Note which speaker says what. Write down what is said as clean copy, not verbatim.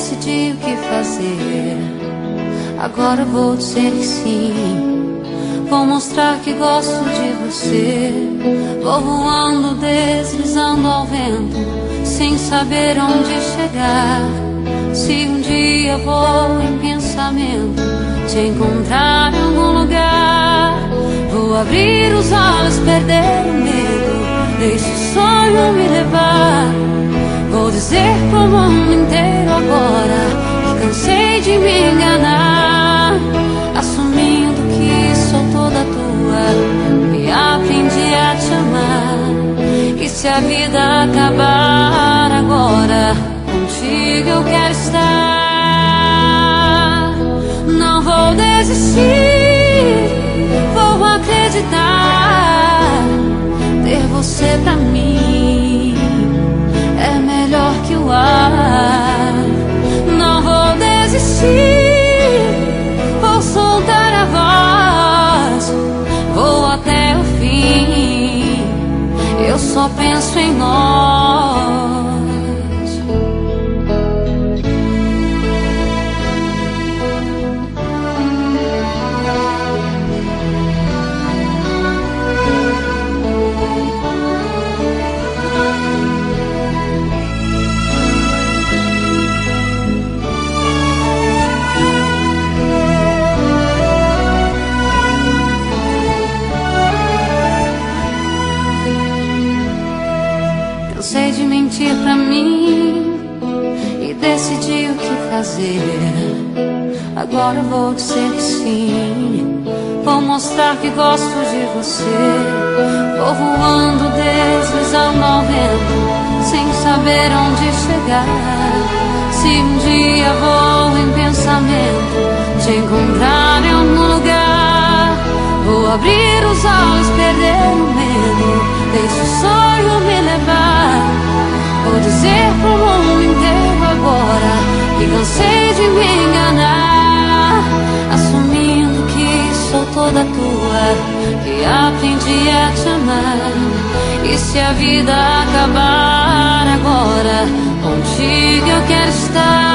Speaker 1: decidi o que fazer. Agora vou dizer que sim. Vou mostrar que gosto de você. Vou voando, deslizando ao vento, sem saber onde chegar. Se um dia vou em pensamento te encontrar em algum lugar, vou abrir os olhos, perder o medo, deixe o sonho me levar. Vou dizer pro mundo inteiro agora que cansei de me enganar, assumindo que sou toda tua e aprendi a te amar. E se a vida acabar agora, contigo eu quero estar. Não vou desistir, vou acreditar. Ter você pra mim é melhor que o ar. Não vou desistir, vou soltar a voz, vou até o fim. Eu só penso em nós. Cansei de mentir pra mim e decidi o que fazer. Agora vou dizer que sim. Vou mostrar que gosto de você. Vou voando, deslizando ao vento, sem saber onde chegar. Se um dia vou em pensamento te encontrar em algum lugar, vou abrir os olhos, perder o medo, deixe o sonho me levar. Vou dizer pro mundo inteiro agora que cansei de me enganar, assumindo que sou toda tua, que aprendi a te amar. E se a vida acabar agora, contigo eu quero estar.